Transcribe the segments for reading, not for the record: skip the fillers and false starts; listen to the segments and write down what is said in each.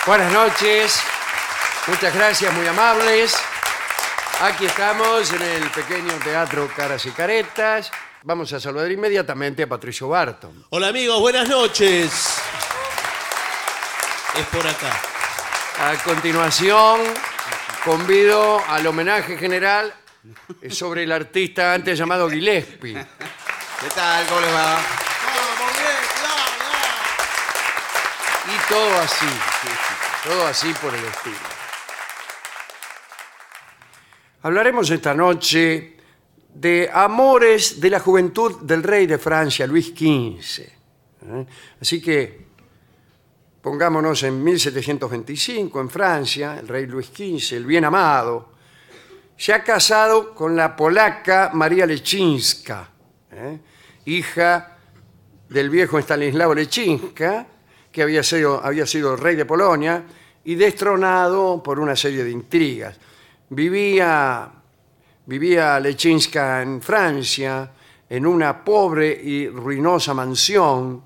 Buenas noches. Muchas gracias, muy amables. Aquí estamos en el pequeño teatro Caras y Caretas. Vamos a saludar inmediatamente a Patricio Barton. Hola amigos, buenas noches. Es por acá. A continuación, convido al homenaje general sobre el artista antes llamado Gillespie. ¿Qué tal? ¿Cómo les va? Y todo así por el estilo. Hablaremos esta noche de amores de la juventud del rey de Francia, Luis XV. Así que pongámonos en 1725, en Francia, el rey Luis XV, el bien amado, se ha casado con la polaca María Leszczyńska, hija del viejo Stanislao Leszczyńska, que había sido rey de Polonia y destronado por una serie de intrigas. Vivía Leszczyńska en Francia, en una pobre y ruinosa mansión.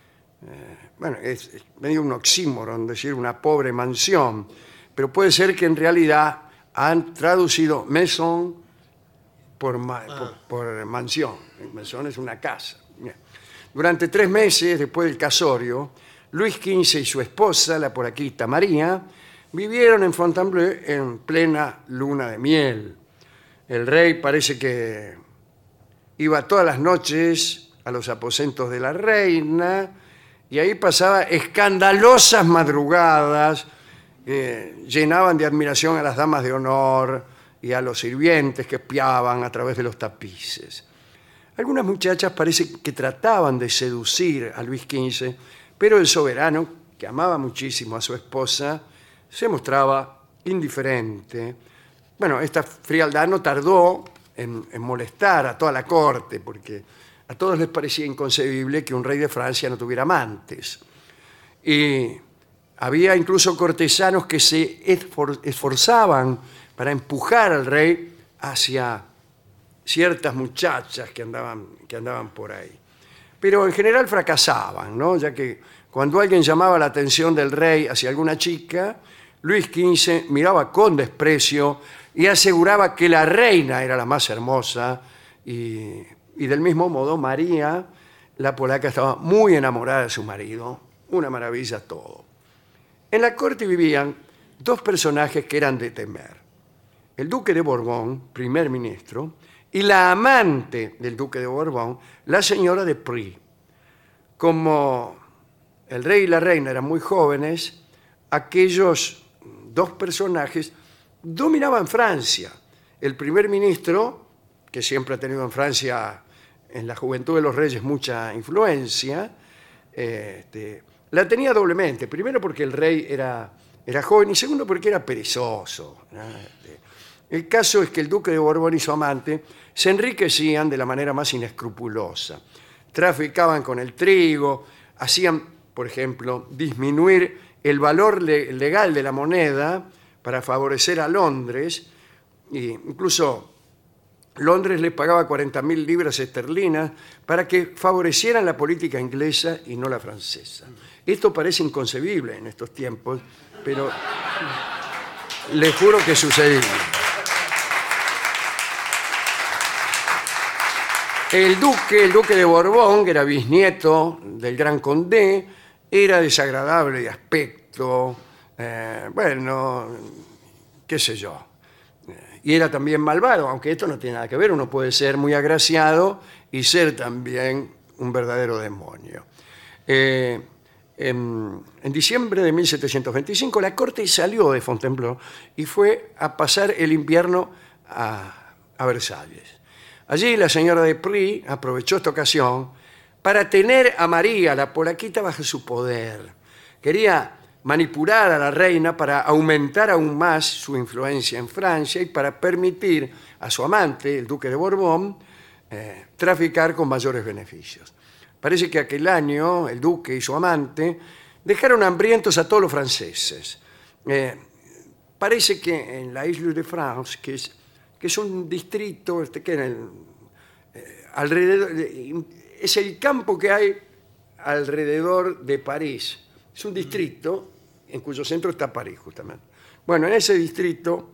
Es medio un oxímoron decir una pobre mansión, pero puede ser que en realidad han traducido maison por mansión. Maison es una casa. Durante 3 meses después del casorio, Luis XV y su esposa, la polaquita María, vivieron en Fontainebleau en plena luna de miel. El rey parece que iba todas las noches a los aposentos de la reina y ahí pasaba escandalosas madrugadas que llenaban de admiración a las damas de honor y a los sirvientes que espiaban a través de los tapices. Algunas muchachas parece que trataban de seducir a Luis XV, pero el soberano, que amaba muchísimo a su esposa, se mostraba indiferente. Bueno, esta frialdad no tardó en molestar a toda la corte, porque a todos les parecía inconcebible que un rey de Francia no tuviera amantes. Y había incluso cortesanos que se esforzaban para empujar al rey hacia ciertas muchachas que andaban por ahí. Pero en general fracasaban, ¿no? Ya que cuando alguien llamaba la atención del rey hacia alguna chica, Luis XV miraba con desprecio y aseguraba que la reina era la más hermosa y del mismo modo María, la polaca, estaba muy enamorada de su marido. Una maravilla todo. En la corte vivían 2 personajes que eran de temer. El duque de Borbón, primer ministro, y la amante del duque de Borbón, la señora de Prie. Como el rey y la reina eran muy jóvenes, aquellos 2 personajes dominaban Francia. El primer ministro, que siempre ha tenido en Francia, en la juventud de los reyes, mucha influencia, la tenía doblemente. Primero porque el rey era joven y segundo porque era perezoso. El caso es que el duque de Borbón y su amante se enriquecían de la manera más inescrupulosa. Traficaban con el trigo, hacían, por ejemplo, disminuir el valor legal de la moneda para favorecer a Londres. E incluso Londres les pagaba 40.000 libras esterlinas para que favorecieran la política inglesa y no la francesa. Esto parece inconcebible en estos tiempos, pero les juro que sucedía. El duque de Borbón, que era bisnieto del gran condé, era desagradable de aspecto, qué sé yo. Y era también malvado, aunque esto no tiene nada que ver. Uno puede ser muy agraciado y ser también un verdadero demonio. En diciembre de 1725 la corte salió de Fontainebleau y fue a pasar el invierno a Versalles. Allí la señora de Prie aprovechó esta ocasión para tener a María, la polaquita, bajo su poder. Quería manipular a la reina para aumentar aún más su influencia en Francia y para permitir a su amante, el duque de Borbón, traficar con mayores beneficios. Parece que aquel año el duque y su amante dejaron hambrientos a todos los franceses. Parece que en la Isle de France, que es un distrito que alrededor, es el campo que hay alrededor de París. Es un distrito en cuyo centro está París, justamente. Bueno, en ese distrito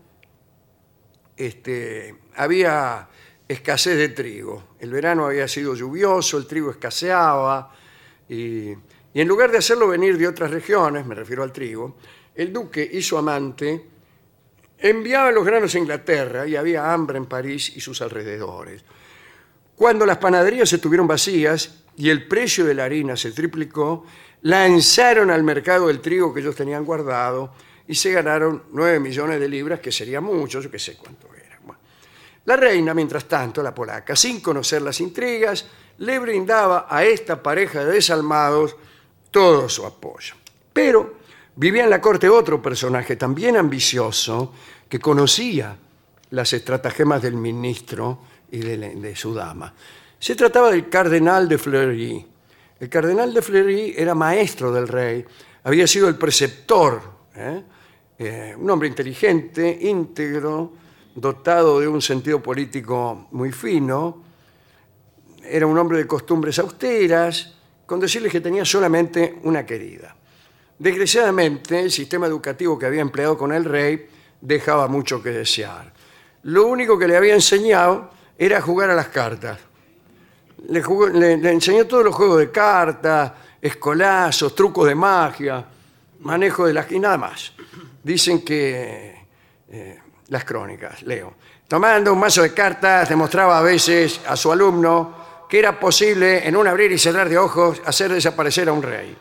había escasez de trigo. El verano había sido lluvioso, el trigo escaseaba, y en lugar de hacerlo venir de otras regiones, me refiero al trigo, el duque y su amante enviaban los granos a Inglaterra y había hambre en París y sus alrededores. Cuando las panaderías estuvieron vacías y el precio de la harina se triplicó, lanzaron al mercado el trigo que ellos tenían guardado y se ganaron 9 millones de libras, que sería mucho, yo qué sé cuánto era. Bueno, la reina, mientras tanto, la polaca, sin conocer las intrigas, le brindaba a esta pareja de desalmados todo su apoyo. Pero vivía en la corte otro personaje también ambicioso que conocía las estratagemas del ministro y de su dama. Se trataba del cardenal de Fleury. El cardenal de Fleury era maestro del rey, había sido el preceptor, un hombre inteligente, íntegro, dotado de un sentido político muy fino. Era un hombre de costumbres austeras, con decirles que tenía solamente una querida. Desgraciadamente, el sistema educativo que había empleado con el rey dejaba mucho que desear. Lo único que le había enseñado era jugar a las cartas. Le enseñó todos los juegos de cartas, escolazos, trucos de magia, manejo de las... y nada más. Dicen que las crónicas, leo. Tomando un mazo de cartas, demostraba a veces a su alumno que era posible, en un abrir y cerrar de ojos, hacer desaparecer a un rey.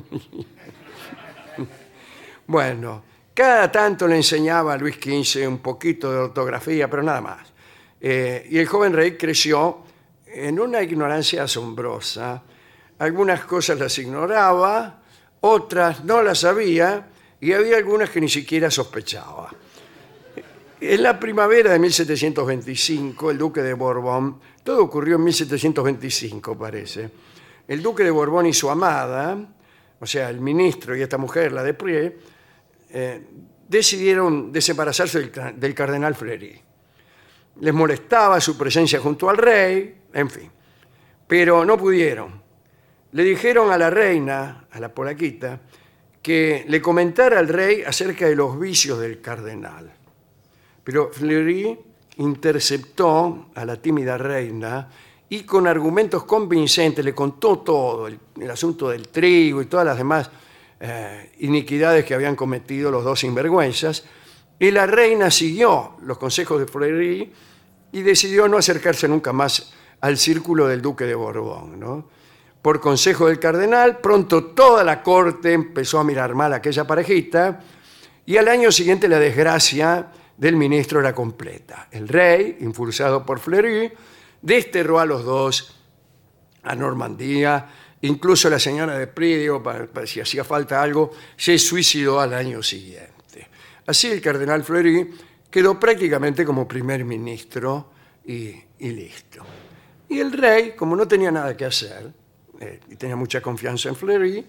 Bueno, cada tanto le enseñaba a Luis XV un poquito de ortografía, pero nada más. Y el joven rey creció en una ignorancia asombrosa. Algunas cosas las ignoraba, otras no las sabía, y había algunas que ni siquiera sospechaba. En la primavera de 1725, el duque de Borbón, todo ocurrió en 1725, parece, el duque de Borbón y su amada, o sea, el ministro y esta mujer, la de Prie, decidieron desembarazarse del cardenal Fleury. Les molestaba su presencia junto al rey, en fin, pero no pudieron. Le dijeron a la reina, a la polaquita, que le comentara al rey acerca de los vicios del cardenal. Pero Fleury interceptó a la tímida reina y con argumentos convincentes le contó todo, el asunto del trigo y todas las demás iniquidades que habían cometido los dos sinvergüenzas, y la reina siguió los consejos de Fleury y decidió no acercarse nunca más al círculo del duque de Borbón, ¿no? Por consejo del cardenal, pronto toda la corte empezó a mirar mal a aquella parejita y al año siguiente la desgracia del ministro era completa. El rey, impulsado por Fleury, desterró a los dos a Normandía. Incluso la señora de Pridio, para si hacía falta algo, se suicidó al año siguiente. Así el cardenal Fleury quedó prácticamente como primer ministro y listo. Y el rey, como no tenía nada que hacer, y tenía mucha confianza en Fleury,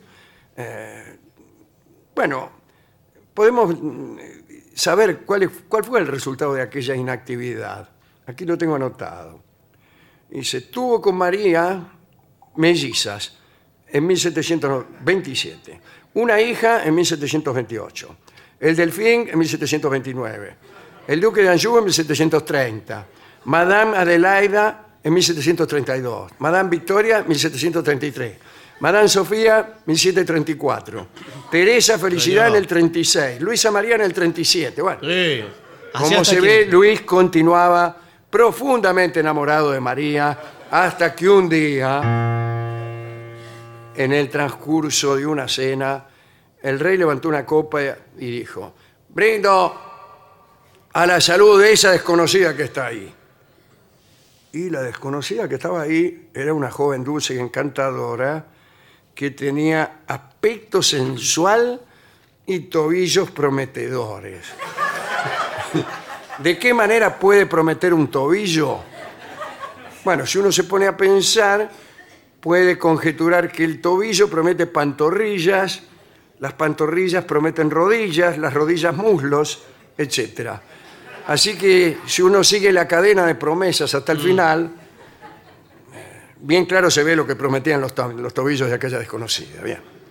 bueno, podemos saber cuál fue el resultado de aquella inactividad. Aquí lo tengo anotado. Y se tuvo con María mellizas en 1727, una hija en 1728, el Delfín en 1729, el duque de Anjou en 1730, Madame Adelaida en 1732, Madame Victoria en 1733, Madame Sofía 1734, Teresa Felicidad en el 36, Luisa María en el 37. Bueno, Sí. como se ve, Luis continuaba profundamente enamorado de María hasta que un día, en el transcurso de una cena, el rey levantó una copa y dijo: brindo a la salud de esa desconocida que está ahí. Y la desconocida que estaba ahí era una joven dulce y encantadora que tenía aspecto sensual y tobillos prometedores. ¿De qué manera puede prometer un tobillo? Bueno, si uno se pone a pensar, puede conjeturar que el tobillo promete pantorrillas, las pantorrillas prometen rodillas, las rodillas muslos, etc. Así que si uno sigue la cadena de promesas hasta el final, bien claro se ve lo que prometían los tobillos de aquella desconocida. Bien.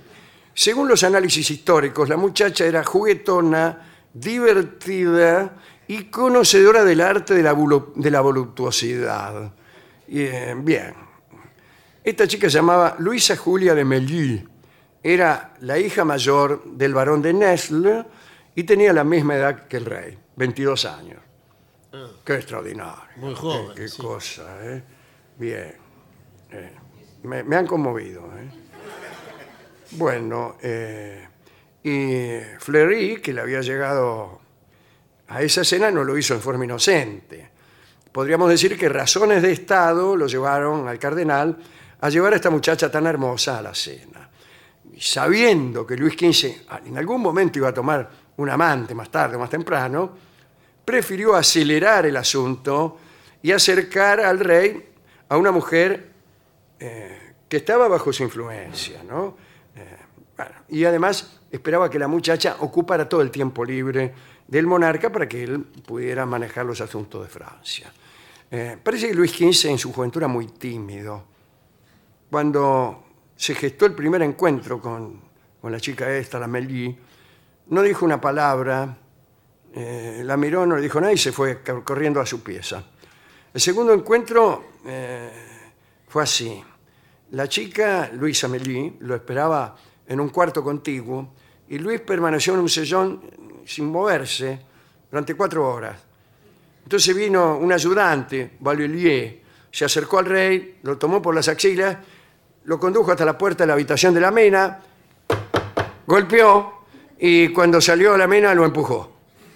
Según los análisis históricos, la muchacha era juguetona, divertida y conocedora del arte de la voluptuosidad. Bien. Esta chica se llamaba Luisa Julia de Melly. Era la hija mayor del barón de Nesle y tenía la misma edad que el rey, 22 años. Qué extraordinario. Muy joven, Qué sí. cosa, ¿eh? Bien. Me han conmovido, ¿eh? Bueno, y Fleury, que le había llegado a esa cena, no lo hizo en forma inocente. Podríamos decir que razones de Estado lo llevaron al cardenal a llevar a esta muchacha tan hermosa a la cena. Y sabiendo que Luis XV en algún momento iba a tomar un amante más tarde o más temprano, prefirió acelerar el asunto y acercar al rey a una mujer que estaba bajo su influencia, ¿no? Bueno, y además esperaba que la muchacha ocupara todo el tiempo libre del monarca para que él pudiera manejar los asuntos de Francia. Parece que Luis XV en su juventud era muy tímido. Cuando se gestó el primer encuentro con la chica esta, la Melly, no dijo una palabra, la miró, no le dijo nada y se fue corriendo a su pieza. El segundo encuentro fue así. La chica, Luisa Melly, lo esperaba en un cuarto contiguo y Luis permaneció en un sillón sin moverse durante 4 horas. Entonces vino un ayudante, Valelier, se acercó al rey, lo tomó por las axilas, lo condujo hasta la puerta de la habitación de la mena, golpeó y cuando salió a la mena lo empujó.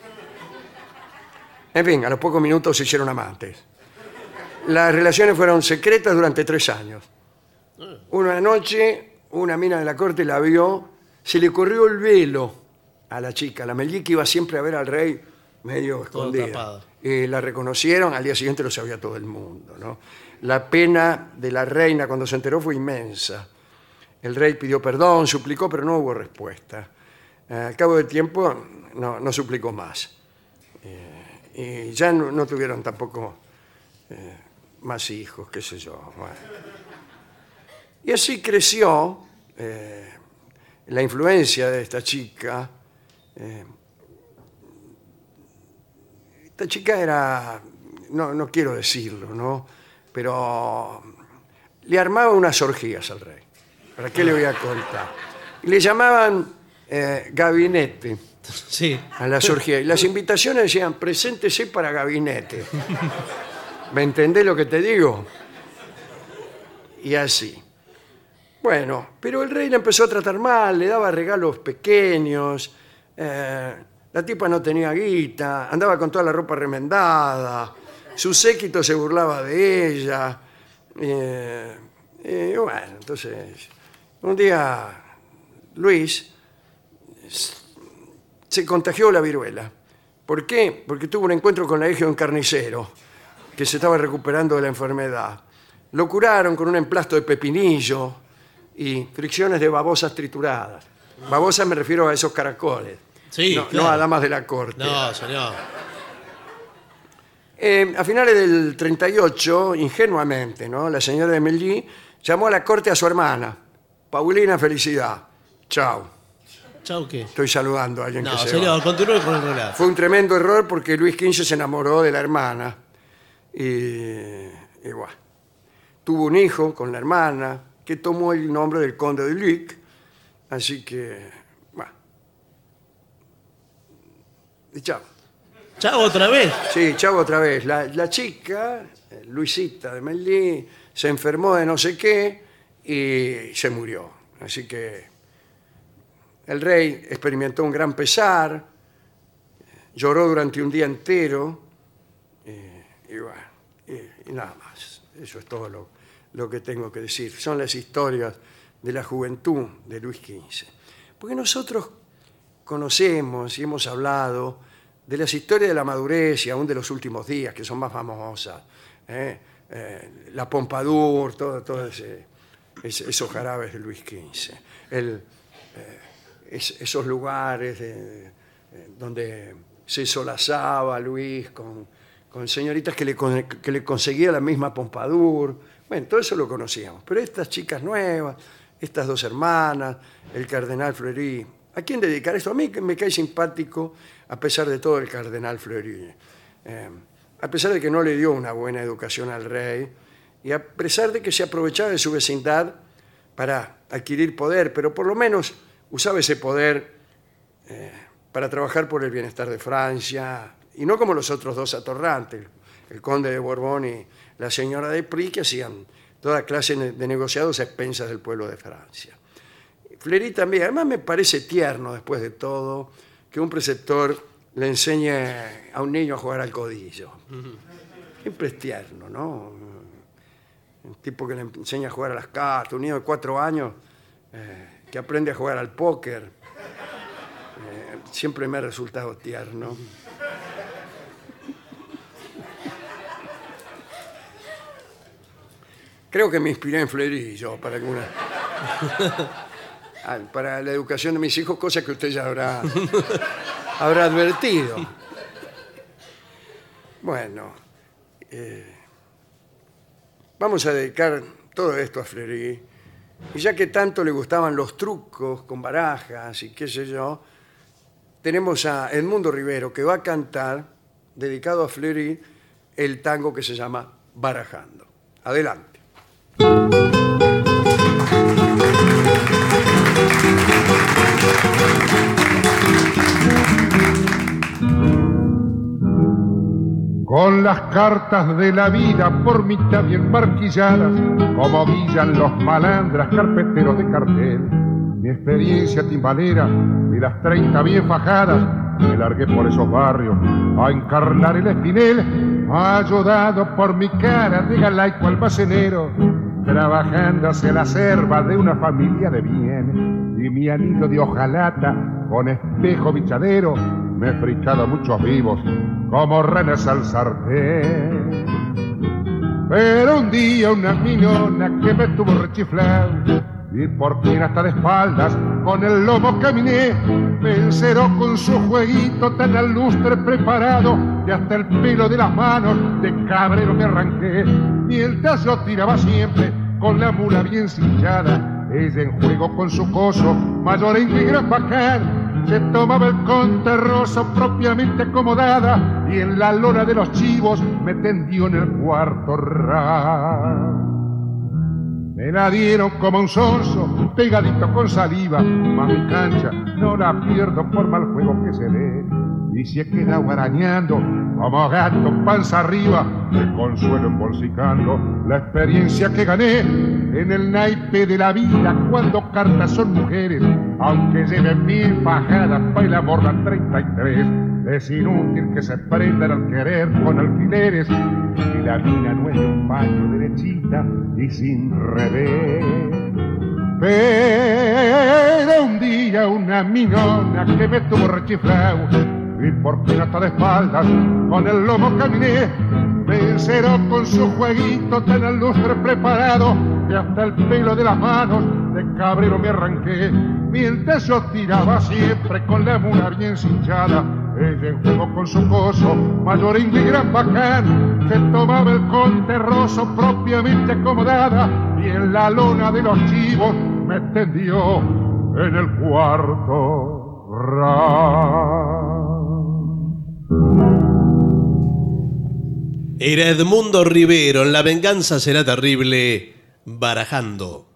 En fin, a los pocos minutos se hicieron amantes. Las relaciones fueron secretas durante 3 años. Una noche, una mina de la corte la vio, se le corrió el velo a la chica, la Melly, que iba siempre a ver al rey medio escondida. tapada. La reconocieron, al día siguiente lo sabía todo el mundo, ¿no? La pena de la reina cuando se enteró fue inmensa. El rey pidió perdón, suplicó, pero no hubo respuesta. Al cabo del tiempo no suplicó más. Y ya no tuvieron tampoco más hijos, qué sé yo. Bueno. Y así creció la influencia de esta chica. Esta chica era, no quiero decirlo, ¿no? Pero le armaba unas orgías al rey. ¿Para qué le voy a contar? Y le llamaban gabinete Sí. a las orgías. Y las invitaciones decían, preséntese para gabinete. ¿Me entendés lo que te digo? Y así. Bueno, pero el rey le empezó a tratar mal, le daba regalos pequeños, la tipa no tenía guita, andaba con toda la ropa remendada, su séquito se burlaba de ella. Bueno, entonces, un día Luis se contagió la viruela. ¿Por qué? Porque tuvo un encuentro con la hija de un carnicero que se estaba recuperando de la enfermedad. Lo curaron con un emplasto de pepinillo y fricciones de babosas trituradas. Babosas me refiero a esos caracoles. Sí, no, claro. no a damas de la corte. No, señor. A finales del 38, ingenuamente, ¿no? La señora de Melly llamó a la corte a su hermana, Paulina Felicidad. Chao. Chau, ¿qué? Estoy saludando a alguien No, que se señor, va. continúe con el relato. Fue un tremendo error porque Luis XV se enamoró de la hermana. Y bueno, tuvo un hijo con la hermana que tomó el nombre del conde de Luc. Así que, bueno. Y chao. Chau, otra vez. Sí, chao otra vez. La chica, Luisita de Melly, se enfermó de no sé qué y se murió. Así que el rey experimentó un gran pesar, lloró durante un día entero y bueno, y nada más. Eso es todo lo que tengo que decir. Son las historias de la juventud de Luis XV. Porque nosotros conocemos y hemos hablado de las historias de la madurez y aún de los últimos días, que son más famosas. La Pompadour, todo esos jarabes de Luis XV. Esos lugares donde se solazaba Luis con señoritas que le conseguía la misma Pompadour. Bueno, todo eso lo conocíamos. Pero estas chicas nuevas, estas dos hermanas, el cardenal Fleury. ¿A quién dedicar esto? A mí que me cae simpático, a pesar de todo, el cardenal Fleury. A pesar de que no le dio una buena educación al rey, y a pesar de que se aprovechaba de su vecindad para adquirir poder, pero por lo menos usaba ese poder para trabajar por el bienestar de Francia, y no como los otros dos atorrantes, el conde de Borbón y la señora de Prie, que hacían toda clase de negociados a expensas del pueblo de Francia. Fleury también, además me parece tierno, después de todo, que un preceptor le enseñe a un niño a jugar al codillo. Siempre es tierno, ¿no? Un tipo que le enseña a jugar a las cartas, un niño de 4 años que aprende a jugar al póker. Siempre me ha resultado tierno. Creo que me inspiré en Fleury yo para para la educación de mis hijos, cosa que usted ya habrá advertido. Bueno, vamos a dedicar todo esto a Fleury. Y ya que tanto le gustaban los trucos con barajas y qué sé yo, tenemos a Edmundo Rivero, que va a cantar, dedicado a Fleury, el tango que se llama Barajando. Adelante. Con las cartas de la vida por mitad bien marquilladas, como guillan los malandras carpeteros de cartel. Mi experiencia timbalera y las 30 bien fajadas, me largué por esos barrios a encarnar el espinel, ayudado por mi cara de galaico almacenero, trabajando hacia la serva de una familia de bien. Y mi anillo de hojalata con espejo bichadero, me he fricado muchos vivos como renes al sartén. Pero un día una minona que me tuvo rechiflado, y por fin hasta de espaldas con el lomo caminé, me enceró con su jueguito tan al lustre preparado, que hasta el pelo de las manos de cabrero me arranqué. Mientras yo tiraba siempre con la mula bien cinchada, ella en juego con su coso mayorengue y gran bacán, se tomaba el conterroso propiamente acomodada, y en la lona de los chivos me tendió en el cuarto ras. Me la dieron como un sonso, pegadito con saliva, mas mi cancha no la pierdo por mal juego que se dé. Y si he quedado arañando como gato panza arriba, me consuelo embolsicando la experiencia que gané en el naipe de la vida cuando cartas son mujeres. Aunque lleven 1000 fajadas pa' el amor dan 33, es inútil que se prendan al querer con alfileres. Y la mina no es de un paño derechita y sin revés. Pero un día una minona que me tuvo rechiflado, y por fin hasta de espaldas con el lomo caminé, me enceró con su jueguito tan al lustre preparado, que hasta el pelo de las manos de cabrero me arranqué. Mientras yo tiraba siempre con la mula bien cinchada, ella en juego con su coso mayorengue y gran bacán, se tomaba el conterroso propiamente acomodada, y en la lona de los chivos me tendió en el cuarto ras. Era Edmundo Rivero en La venganza será terrible, Barajando.